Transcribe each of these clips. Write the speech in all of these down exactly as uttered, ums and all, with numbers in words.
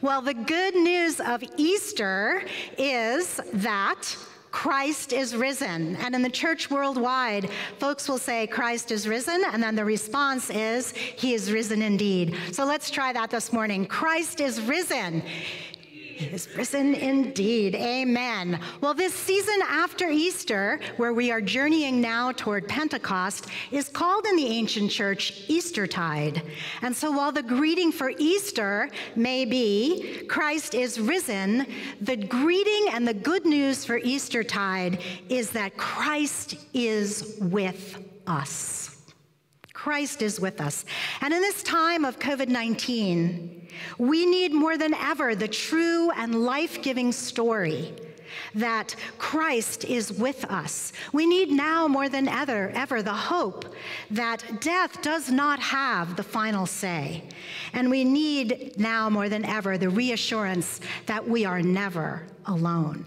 Well, the good news of Easter is that Christ is risen. And in the church worldwide, folks will say, Christ is risen, and then the response is, he is risen indeed. So let's try that this morning. Christ is risen. He is risen indeed. Amen. Well, this season after Easter, where we are journeying now toward Pentecost, is called in the ancient church Eastertide. And so while the greeting for Easter may be, Christ is risen, the greeting and the good news for Eastertide is that Christ is with us. Christ is with us. And in this time of COVID nineteen, we need more than ever the true and life-giving story that Christ is with us. We need now more than ever, ever the hope that death does not have the final say. And we need now more than ever the reassurance that we are never alone.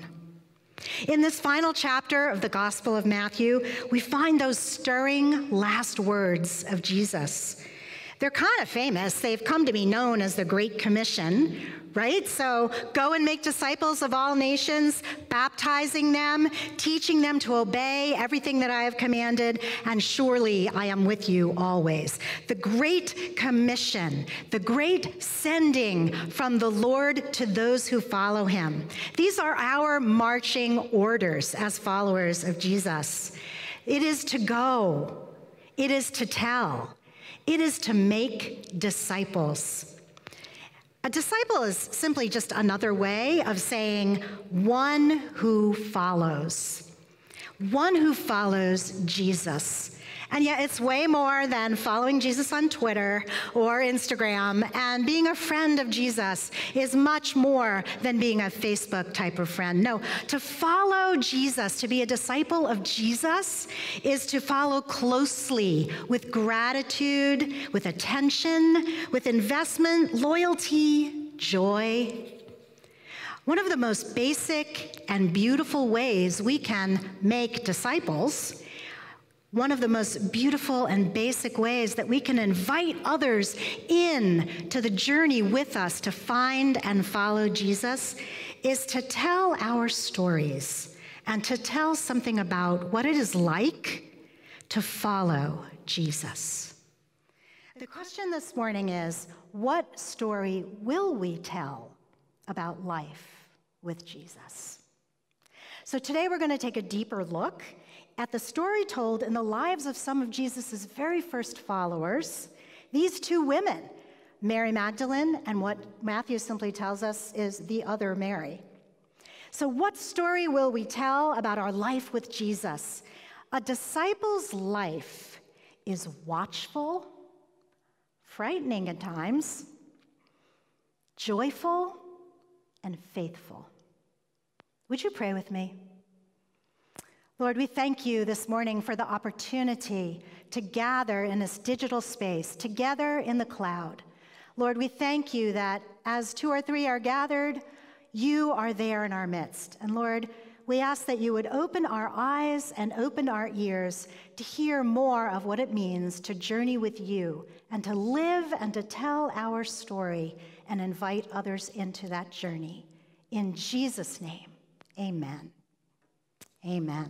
In this final chapter of the Gospel of Matthew, we find those stirring last words of Jesus. They're kind of famous. They've come to be known as the Great Commission, right? So go and make disciples of all nations, baptizing them, teaching them to obey everything that I have commanded, and surely I am with you always. The Great Commission, the great sending from the Lord to those who follow him. These are our marching orders as followers of Jesus. It is to go. It is to tell. It is to make disciples. A disciple is simply just another way of saying one who follows. One who follows Jesus. And yet it's way more than following Jesus on Twitter or Instagram. And being a friend of Jesus is much more than being a Facebook type of friend. No, to follow Jesus, to be a disciple of Jesus, is to follow closely with gratitude, with attention, with investment, loyalty, joy. One of the most basic and beautiful ways we can make disciples, one of the most beautiful and basic ways that we can invite others in to the journey with us to find and follow Jesus, is to tell our stories and to tell something about what it is like to follow Jesus. The question this morning is, what story will we tell about life with Jesus? So today we're going to take a deeper look at the story told in the lives of some of Jesus' very first followers, these two women, Mary Magdalene and what Matthew simply tells us is the other Mary. So what story will we tell about our life with Jesus? A disciple's life is watchful, frightening at times, joyful, and faithful. Would you pray with me? Lord, we thank you this morning for the opportunity to gather in this digital space, together in the cloud. Lord, we thank you that as two or three are gathered, you are there in our midst. And Lord, we ask that you would open our eyes and open our ears to hear more of what it means to journey with you and to live and to tell our story and invite others into that journey. In Jesus' name, amen. Amen.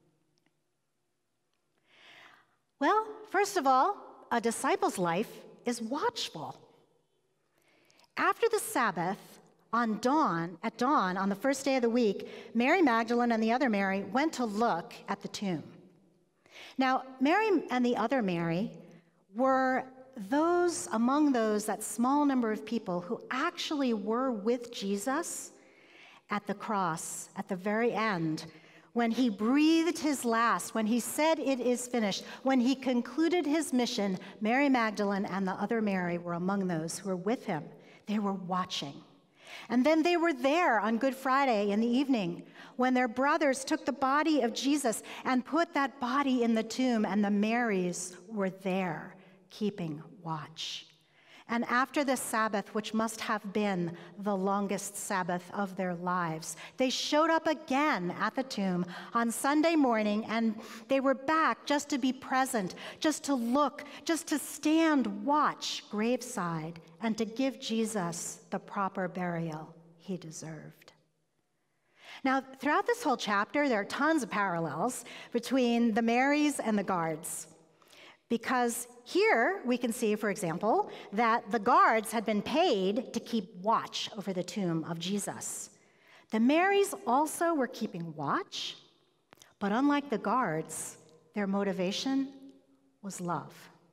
Well, first of all, a disciple's life is watchful. After the Sabbath, on dawn, at dawn on the first day of the week, Mary Magdalene and the other Mary went to look at the tomb. Now, Mary and the other Mary were those among those, that small number of people who actually were with Jesus at the cross, at the very end, when he breathed his last, when he said it is finished, when he concluded his mission. Mary Magdalene and the other Mary were among those who were with him. They were watching. And then they were there on Good Friday in the evening when their brothers took the body of Jesus and put that body in the tomb, and the Marys were there keeping watch. And after the Sabbath, which must have been the longest Sabbath of their lives, they showed up again at the tomb on Sunday morning, and they were back just to be present, just to look, just to stand watch graveside, and to give Jesus the proper burial he deserved. Now, throughout this whole chapter, there are tons of parallels between the Marys and the guards. Because here we can see, for example, that the guards had been paid to keep watch over the tomb of Jesus. The Marys also were keeping watch, but unlike the guards, their motivation was love.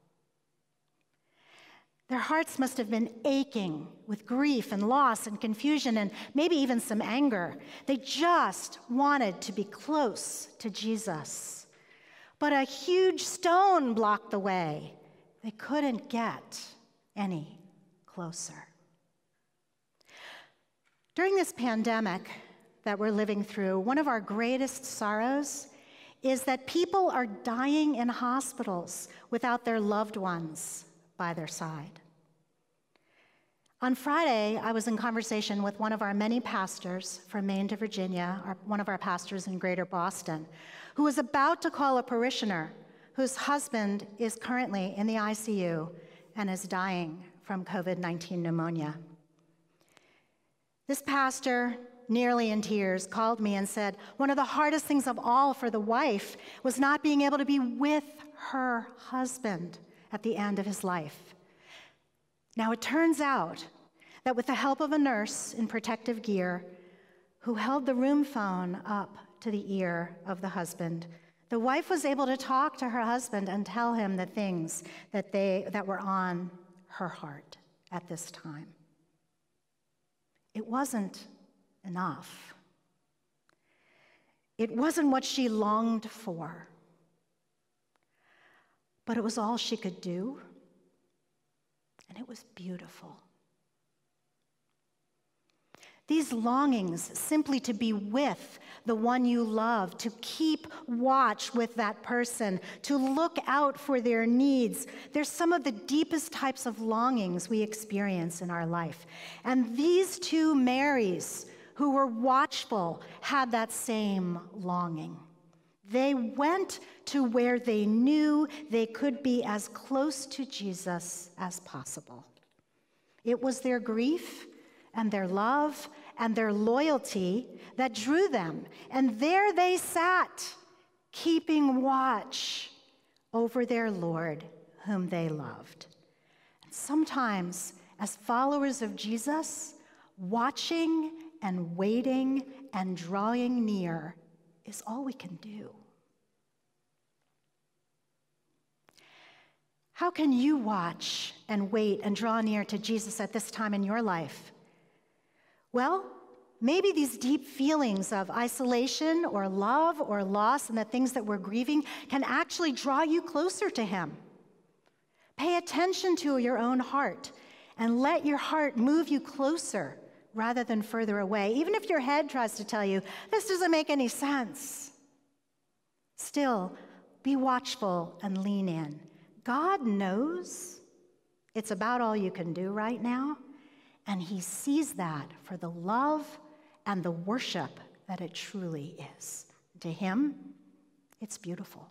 Their hearts must have been aching with grief and loss and confusion and maybe even some anger. They just wanted to be close to Jesus. But a huge stone blocked the way. They couldn't get any closer. During this pandemic that we're living through, one of our greatest sorrows is that people are dying in hospitals without their loved ones by their side. On Friday, I was in conversation with one of our many pastors from Maine to Virginia, our, one of our pastors in Greater Boston, who was about to call a parishioner whose husband is currently in the I C U and is dying from COVID nineteen pneumonia. This pastor, nearly in tears, called me and said one of the hardest things of all for the wife was not being able to be with her husband at the end of his life. Now, it turns out that with the help of a nurse in protective gear who held the room phone up to the ear of the husband, the wife was able to talk to her husband and tell him the things that they that were on her heart at this time. It wasn't enough. It wasn't what she longed for, but it was all she could do, and it was beautiful. These longings simply to be with the one you love, to keep watch with that person, to look out for their needs, they're some of the deepest types of longings we experience in our life. And these two Marys who were watchful had that same longing. They went to where they knew they could be as close to Jesus as possible. It was their grief and their love and their loyalty that drew them. And there they sat, keeping watch over their Lord, whom they loved. And sometimes, as followers of Jesus, watching and waiting and drawing near is all we can do. How can you watch and wait and draw near to Jesus at this time in your life? Well, maybe these deep feelings of isolation or love or loss and the things that we're grieving can actually draw you closer to him. Pay attention to your own heart and let your heart move you closer rather than further away, even if your head tries to tell you, this doesn't make any sense. Still, be watchful and lean in. God knows it's about all you can do right now, and he sees that for the love and the worship that it truly is. To him, it's beautiful.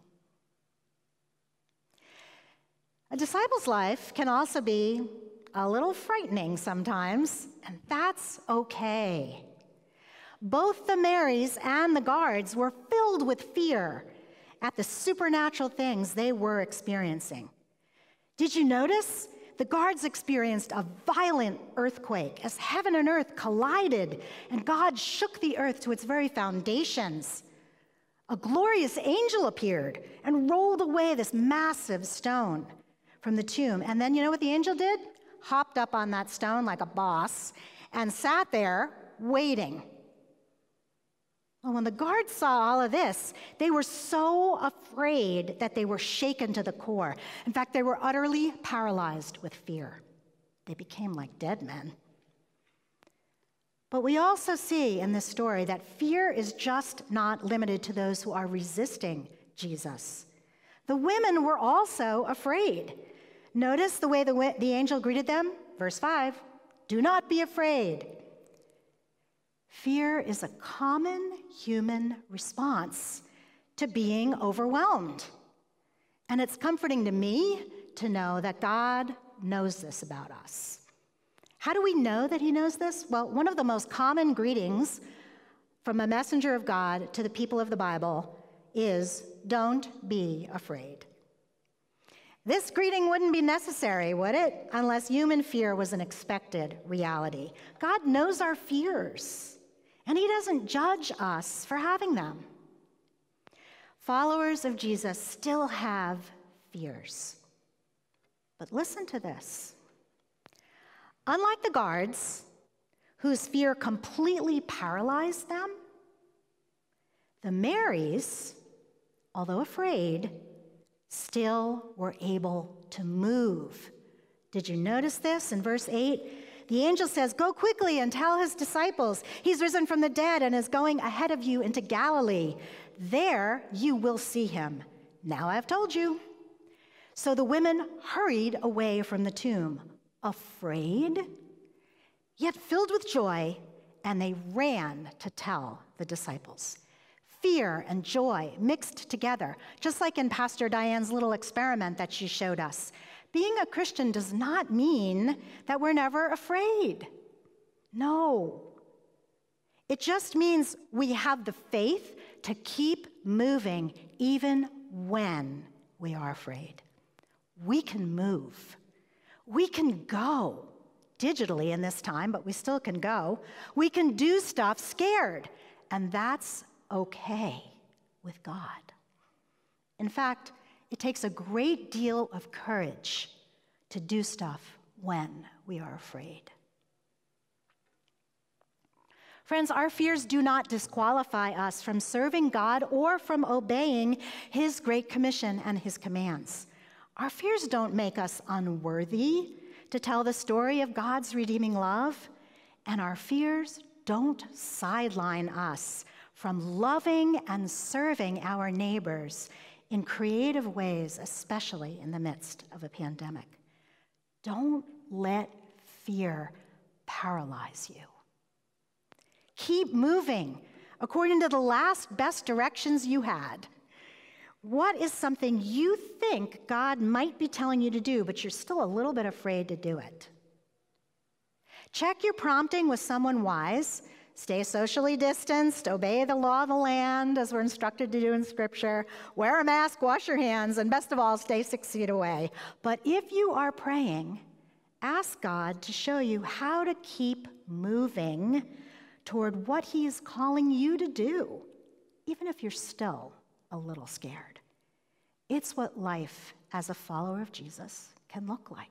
A disciple's life can also be a little frightening sometimes, and that's okay. Both the Marys and the guards were filled with fear at the supernatural things they were experiencing. Did you notice? The guards experienced a violent earthquake as heaven and earth collided, and God shook the earth to its very foundations. A glorious angel appeared and rolled away this massive stone from the tomb. And then you know what the angel did? Hopped up on that stone like a boss and sat there waiting. Well, when the guards saw all of this, they were so afraid that they were shaken to the core. In fact, they were utterly paralyzed with fear. They became like dead men. But we also see in this story that fear is just not limited to those who are resisting Jesus. The women were also afraid. Notice the way the, the angel greeted them. Verse five, do not be afraid. Fear is a common human response to being overwhelmed. And it's comforting to me to know that God knows this about us. How do we know that he knows this? Well, one of the most common greetings from a messenger of God to the people of the Bible is, don't be afraid. This greeting wouldn't be necessary, would it? Unless human fear was an expected reality. God knows our fears, and he doesn't judge us for having them. Followers of Jesus still have fears. But listen to this. Unlike the guards, whose fear completely paralyzed them, the Marys, although afraid, still were able to move. Did you notice this in verse eight? The angel says, go quickly and tell his disciples, he's risen from the dead and is going ahead of you into Galilee. There you will see him. Now I've told you. So the women hurried away from the tomb, afraid, yet filled with joy, and they ran to tell the disciples. Fear and joy mixed together, just like in Pastor Diane's little experiment that she showed us. Being a Christian does not mean that we're never afraid. No. It just means we have the faith to keep moving even when we are afraid. We can move. We can go digitally in this time, but we still can go. We can do stuff scared, and that's okay with God. In fact, it takes a great deal of courage to do stuff when we are afraid. Friends, our fears do not disqualify us from serving God or from obeying his great commission and his commands. Our fears don't make us unworthy to tell the story of God's redeeming love, and our fears don't sideline us from loving and serving our neighbors in creative ways, especially in the midst of a pandemic. Don't let fear paralyze you. Keep moving according to the last best directions you had. What is something you think God might be telling you to do, but you're still a little bit afraid to do it? Check your prompting with someone wise. Stay socially distanced, obey the law of the land as we're instructed to do in Scripture, wear a mask, wash your hands, and best of all, stay six feet away. But if you are praying, ask God to show you how to keep moving toward what he is calling you to do, even if you're still a little scared. It's what life as a follower of Jesus can look like.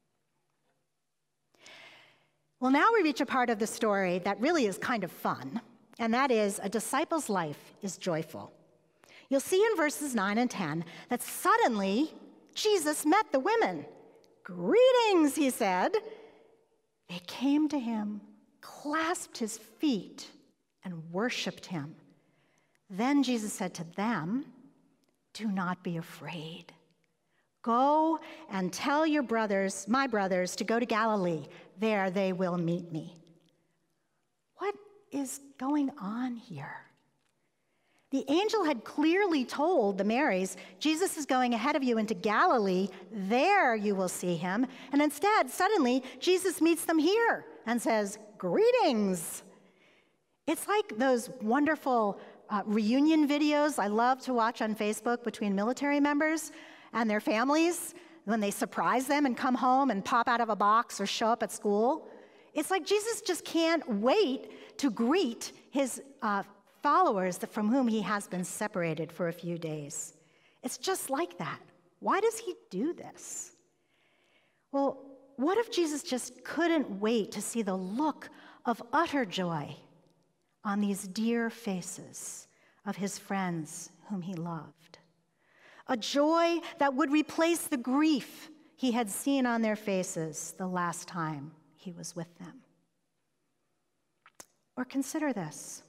Well, now we reach a part of the story that really is kind of fun, and that is a disciple's life is joyful. You'll see in verses nine and ten that suddenly Jesus met the women. Greetings, he said. They came to him, clasped his feet, and worshiped him. Then Jesus said to them, do not be afraid. Go and tell your brothers, my brothers, to go to Galilee. There they will meet me. What is going on here? The angel had clearly told the Marys, Jesus is going ahead of you into Galilee. There you will see him. And instead, suddenly, Jesus meets them here and says, greetings. It's like those wonderful uh, reunion videos I love to watch on Facebook between military members and their families when they surprise them and come home and pop out of a box or show up at school. It's like Jesus just can't wait to greet his uh, followers from whom he has been separated for a few days. It's just like that. Why does he do this? Well, what if Jesus just couldn't wait to see the look of utter joy on these dear faces of his friends whom he loved? A joy that would replace the grief he had seen on their faces the last time he was with them. Or consider this.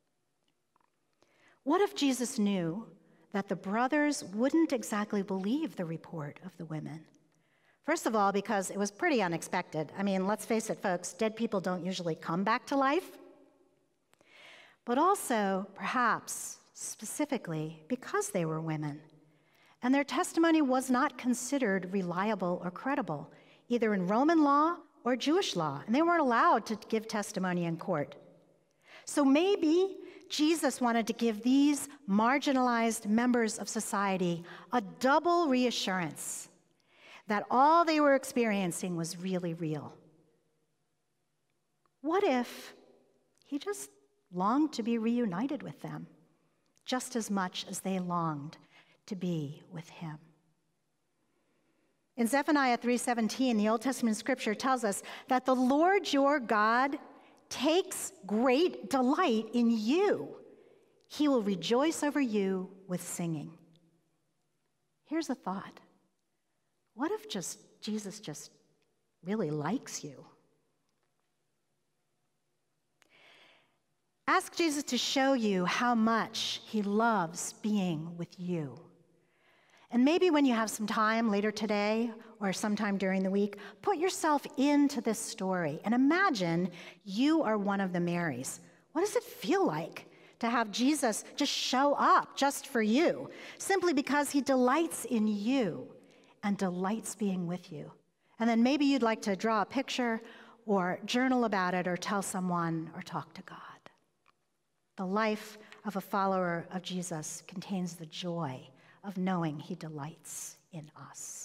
What if Jesus knew that the brothers wouldn't exactly believe the report of the women? First of all, because it was pretty unexpected. I mean, let's face it, folks, dead people don't usually come back to life. But also, perhaps, specifically, because they were women, and their testimony was not considered reliable or credible, either in Roman law or Jewish law, and they weren't allowed to give testimony in court. So maybe Jesus wanted to give these marginalized members of society a double reassurance that all they were experiencing was really real. What if he just longed to be reunited with them, just as much as they longed to be with him? In Zephaniah three seventeen, the Old Testament scripture tells us that the Lord your God takes great delight in you. He will rejoice over you with singing. Here's a thought. What if just Jesus just really likes you? Ask Jesus to show you how much he loves being with you. And maybe when you have some time later today or sometime during the week, put yourself into this story and imagine you are one of the Marys. What does it feel like to have Jesus just show up just for you, simply because he delights in you and delights being with you? And then maybe you'd like to draw a picture or journal about it or tell someone or talk to God. The life of a follower of Jesus contains the joy of knowing he delights in us.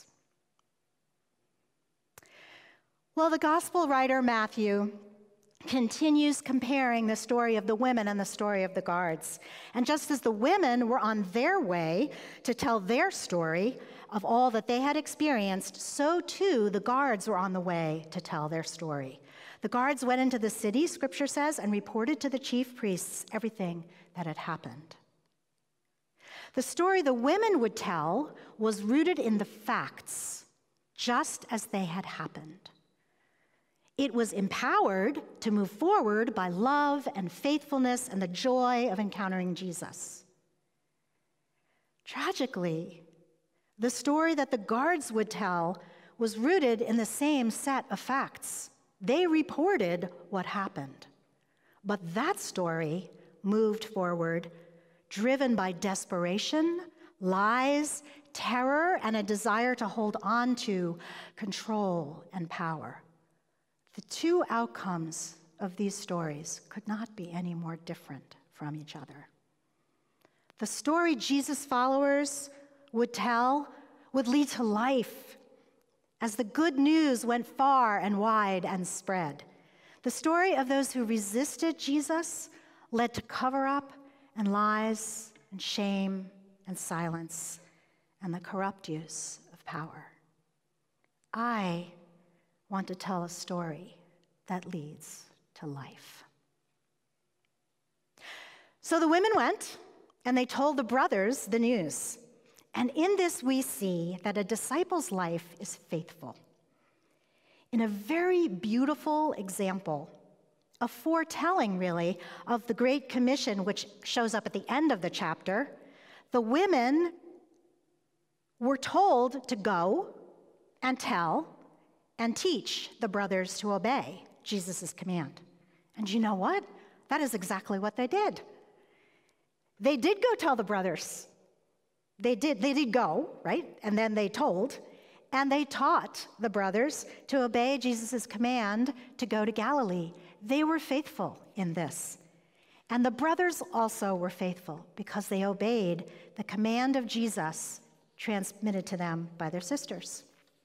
Well, the gospel writer Matthew continues comparing the story of the women and the story of the guards. And just as the women were on their way to tell their story of all that they had experienced, so too the guards were on the way to tell their story. The guards went into the city, scripture says, and reported to the chief priests everything that had happened. The story the women would tell was rooted in the facts, just as they had happened. It was empowered to move forward by love and faithfulness and the joy of encountering Jesus. Tragically, the story that the guards would tell was rooted in the same set of facts. They reported what happened. But that story moved forward driven by desperation, lies, terror, and a desire to hold on to control and power. The two outcomes of these stories could not be any more different from each other. The story Jesus' followers would tell would lead to life as the good news went far and wide and spread. The story of those who resisted Jesus led to cover-up and lies and shame and silence and the corrupt use of power. I want to tell a story that leads to life. So the women went, and they told the brothers the news. And in this we see that a disciple's life is faithful. In a very beautiful example, a foretelling, really, of the Great Commission, which shows up at the end of the chapter, the women were told to go and tell and teach the brothers to obey Jesus' command. And you know what? That is exactly what they did. They did go tell the brothers. They did, they did go, right? And then they told, and they taught the brothers to obey Jesus' command to go to Galilee. They were faithful in this. And the brothers also were faithful because they obeyed the command of Jesus transmitted to them by their sisters.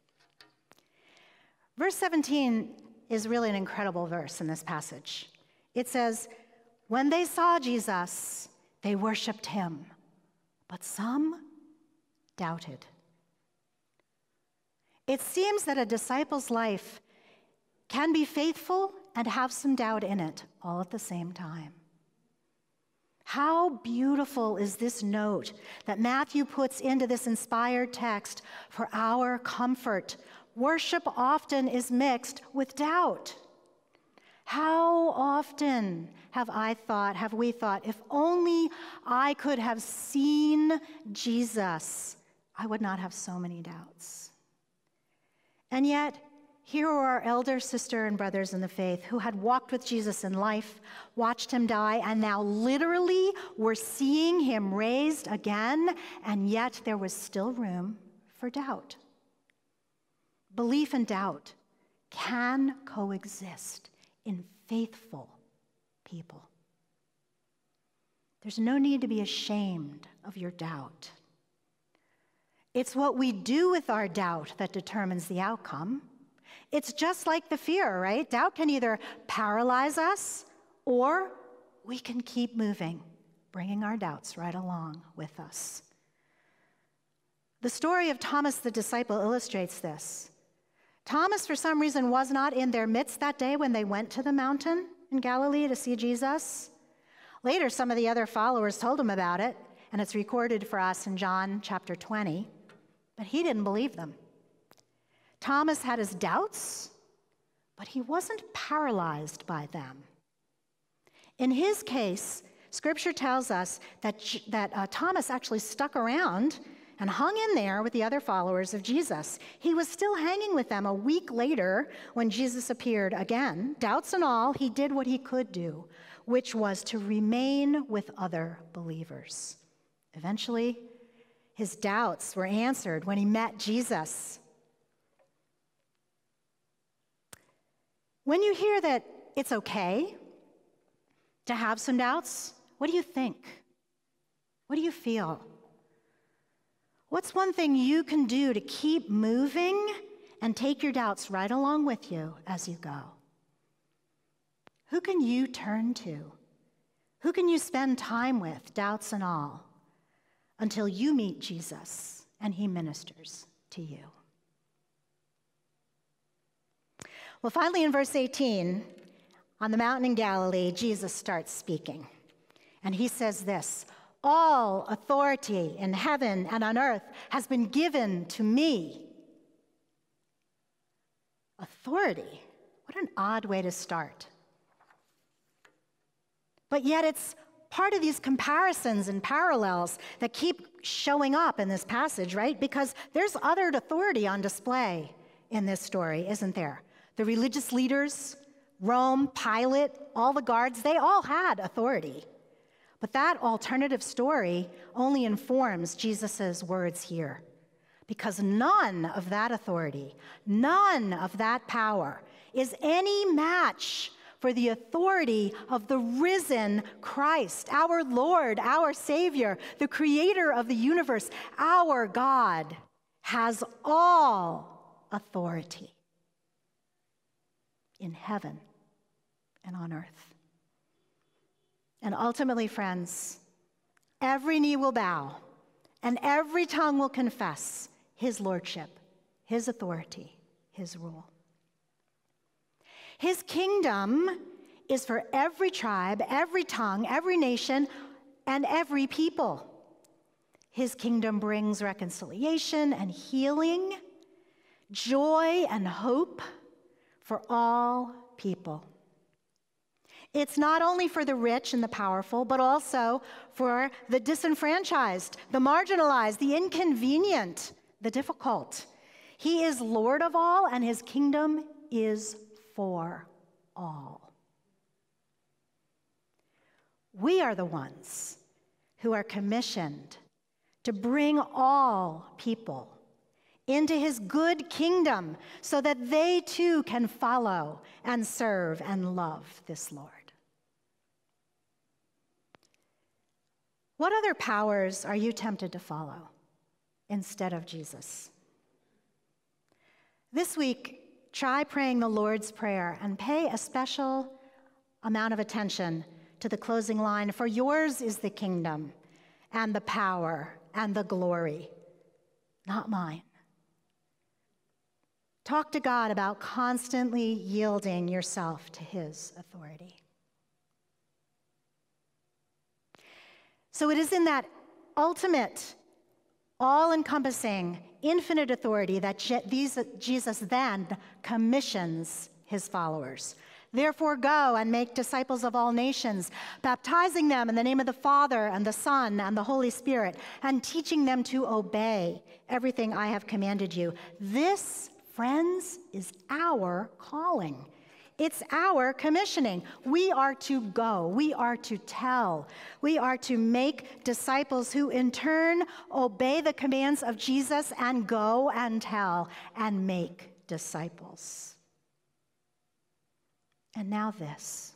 Verse seventeen is really an incredible verse in this passage. It says, when they saw Jesus, they worshiped him, but some doubted. It seems that a disciple's life can be faithful and have some doubt in it all at the same time. How beautiful is this note that Matthew puts into this inspired text for our comfort. Worship often is mixed with doubt. How often have I thought, have we thought, if only I could have seen Jesus, I would not have so many doubts. And yet, here are our elder sister and brothers in the faith who had walked with Jesus in life, watched him die, and now literally were seeing him raised again, and yet there was still room for doubt. Belief and doubt can coexist in faithful people. There's no need to be ashamed of your doubt. It's what we do with our doubt that determines the outcome. It's just like the fear, right? Doubt can either paralyze us or we can keep moving, bringing our doubts right along with us. The story of Thomas the disciple illustrates this. Thomas, for some reason, was not in their midst that day when they went to the mountain in Galilee to see Jesus. Later, some of the other followers told him about it, and it's recorded for us in John chapter twenty, but he didn't believe them. Thomas had his doubts, but he wasn't paralyzed by them. In his case, Scripture tells us that, that uh, Thomas actually stuck around and hung in there with the other followers of Jesus. He was still hanging with them a week later when Jesus appeared again. Doubts and all, he did what he could do, which was to remain with other believers. Eventually, his doubts were answered when he met Jesus. When you hear that it's okay to have some doubts, what do you think? What do you feel? What's one thing you can do to keep moving and take your doubts right along with you as you go? Who can you turn to? Who can you spend time with, doubts and all, until you meet Jesus and he ministers to you? Well, finally, in verse eighteen, on the mountain in Galilee, Jesus starts speaking. And he says this, "All authority in heaven and on earth has been given to me." Authority. What an odd way to start. But yet it's part of these comparisons and parallels that keep showing up in this passage, right? Because there's other authority on display in this story, isn't there? The religious leaders, Rome, Pilate, all the guards, they all had authority. But that alternative story only informs Jesus' words here, because none of that authority, none of that power is any match for the authority of the risen Christ, our Lord, our Savior, the creator of the universe. Our God has all authority in heaven and on earth. And ultimately, friends, every knee will bow and every tongue will confess his lordship, his authority, his rule. His kingdom is for every tribe, every tongue, every nation, and every people. His kingdom brings reconciliation and healing, joy and hope for all people. It's not only for the rich and the powerful, but also for the disenfranchised, the marginalized, the inconvenient, the difficult. He is Lord of all, and his kingdom is for all. We are the ones who are commissioned to bring all people into his good kingdom so that they too can follow and serve and love this Lord. What other powers are you tempted to follow instead of Jesus? This week, try praying the Lord's Prayer and pay a special amount of attention to the closing line, "For yours is the kingdom and the power and the glory, not mine." Talk to God about constantly yielding yourself to his authority. So it is in that ultimate, all-encompassing, infinite authority that Jesus then commissions his followers. "Therefore go and make disciples of all nations, baptizing them in the name of the Father and the Son and the Holy Spirit, and teaching them to obey everything I have commanded you. This, friends, is our calling. It's our commissioning. We are to go. We are to tell. We are to make disciples who in turn obey the commands of Jesus and go and tell and make disciples. And now this.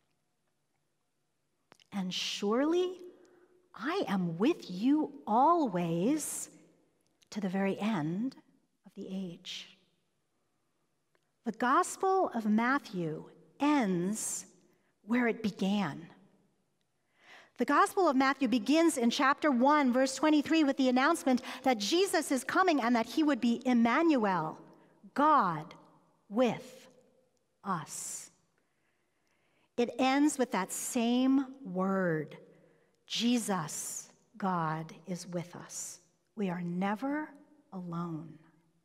And surely I am with you always to the very end of the age. The Gospel of Matthew ends where it began. The Gospel of Matthew begins in chapter one, verse twenty-three, with the announcement that Jesus is coming and that he would be Emmanuel, God with us. It ends with that same word, Jesus, God is with us. We are never alone.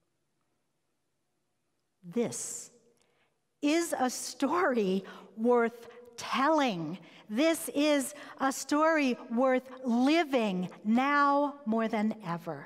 This is a story worth telling. This is a story worth living now more than ever.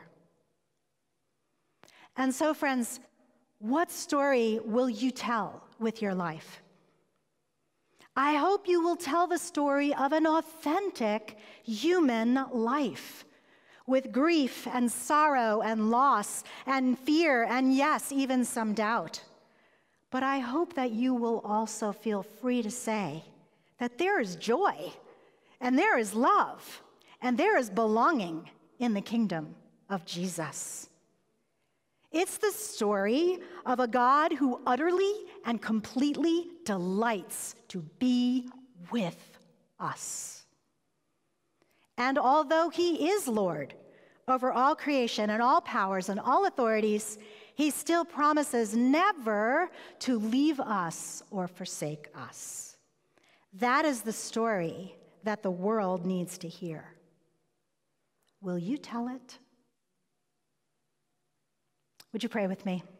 And so, friends, what story will you tell with your life? I hope you will tell the story of an authentic human life, with grief and sorrow and loss and fear and, yes, even some doubt. But I hope that you will also feel free to say that there is joy and there is love and there is belonging in the kingdom of Jesus. It's the story of a God who utterly and completely delights to be with us. And although he is Lord over all creation and all powers and all authorities, he still promises never to leave us or forsake us. That is the story that the world needs to hear. Will you tell it? Would you pray with me?